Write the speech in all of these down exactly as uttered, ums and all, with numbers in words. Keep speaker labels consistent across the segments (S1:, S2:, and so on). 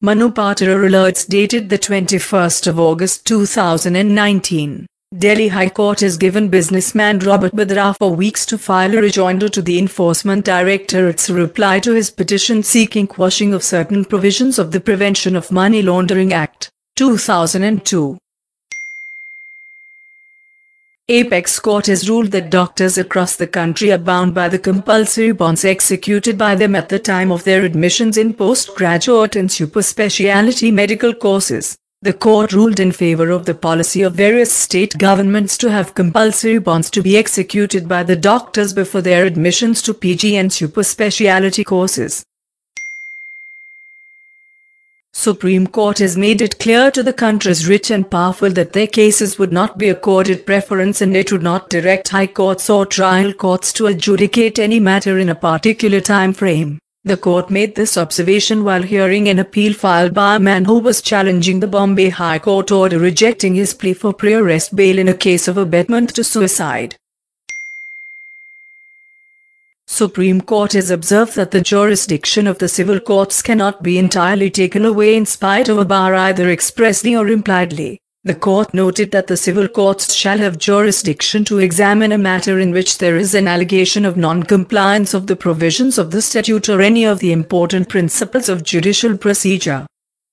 S1: Manu Patra alerts dated the twenty-first of August two thousand nineteen. Delhi High Court has given businessman Robert Vadra four weeks to file a rejoinder to the Enforcement Directorate's reply to his petition seeking quashing of certain provisions of the Prevention of Money Laundering Act, two thousand two. Apex Court has ruled that doctors across the country are bound by the compulsory bonds executed by them at the time of their admissions in postgraduate and super specialty medical courses. The court ruled in favor of the policy of various state governments to have compulsory bonds to be executed by the doctors before their admissions to P G and super specialty courses. Supreme Court has made it clear to the country's rich and powerful that their cases would not be accorded preference and it would not direct high courts or trial courts to adjudicate any matter in a particular time frame. The court made this observation while hearing an appeal filed by a man who was challenging the Bombay High Court order rejecting his plea for pre-arrest bail in a case of abetment to suicide. Supreme Court has observed that the jurisdiction of the civil courts cannot be entirely taken away in spite of a bar either expressly or impliedly. The court noted that the civil courts shall have jurisdiction to examine a matter in which there is an allegation of non-compliance of the provisions of the statute or any of the important principles of judicial procedure.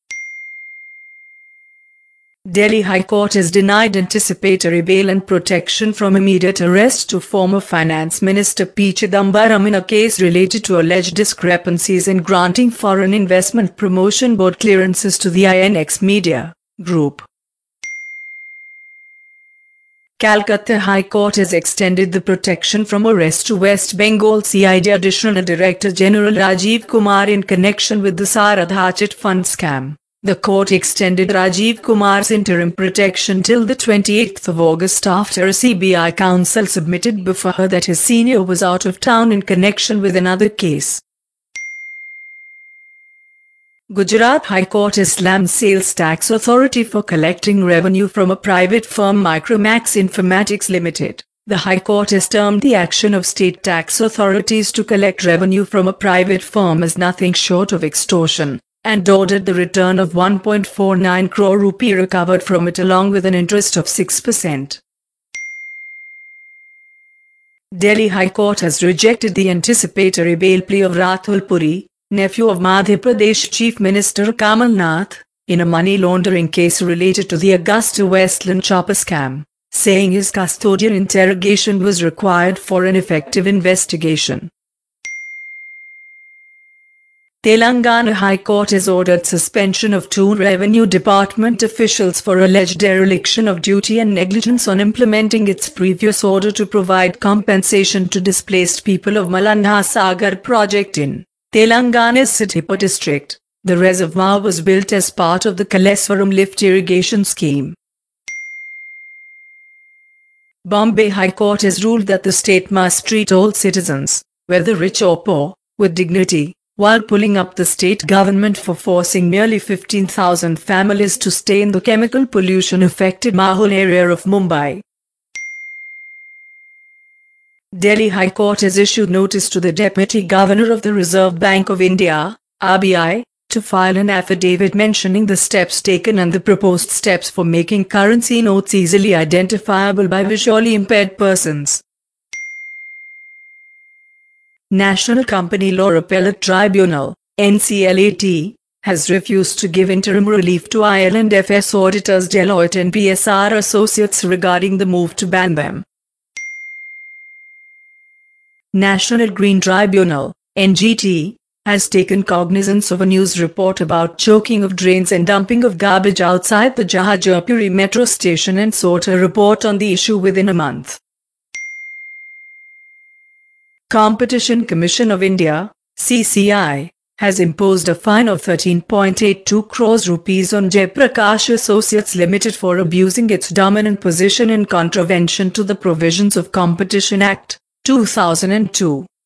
S1: Delhi High Court has denied anticipatory bail and protection from immediate arrest to former Finance Minister P. Chidambaram in a case related to alleged discrepancies in granting Foreign Investment Promotion Board clearances to the I N X Media Group. Calcutta High Court has extended the protection from arrest to West Bengal C I D Additional Director General Rajiv Kumar in connection with the Saradha Chit Fund scam. The court extended Rajiv Kumar's interim protection till the twenty-eighth of August after a C B I counsel submitted before her that his senior was out of town in connection with another case. Gujarat High Court has slammed Sales Tax Authority for collecting revenue from a private firm Micromax Informatics Limited. The High Court has termed the action of state tax authorities to collect revenue from a private firm as nothing short of extortion, and ordered the return of one point four nine crore rupee recovered from it along with an interest of six percent. Delhi High Court has rejected the anticipatory bail plea of Rathul Puri, nephew of Madhya Pradesh Chief Minister Kamal Nath, in a money laundering case related to the Augusta Westland chopper scam, saying his custodial interrogation was required for an effective investigation. Telangana High Court has ordered suspension of two Revenue Department officials for alleged dereliction of duty and negligence on implementing its previous order to provide compensation to displaced people of Malanha Sagar project in Telangana's Siddipur district. The reservoir was built as part of the Kaleswaram lift irrigation scheme. Bombay High Court has ruled that the state must treat all citizens, whether rich or poor, with dignity, while pulling up the state government for forcing nearly fifteen thousand families to stay in the chemical pollution-affected Mahul area of Mumbai. Delhi High Court has issued notice to the Deputy Governor of the Reserve Bank of India, R B I, to file an affidavit mentioning the steps taken and the proposed steps for making currency notes easily identifiable by visually impaired persons. National Company Law Appellate Tribunal, N C L A T, has refused to give interim relief to I L and F S auditors Deloitte and P S R Associates regarding the move to ban them. National Green Tribunal, N G T, has taken cognizance of a news report about choking of drains and dumping of garbage outside the Jahajarpuri metro station and sought a report on the issue within a month. Competition Commission of India, C C I, has imposed a fine of thirteen point eight two crores rupees on Jaiprakash Associates Limited for abusing its dominant position in contravention to the provisions of Competition Act, two thousand two.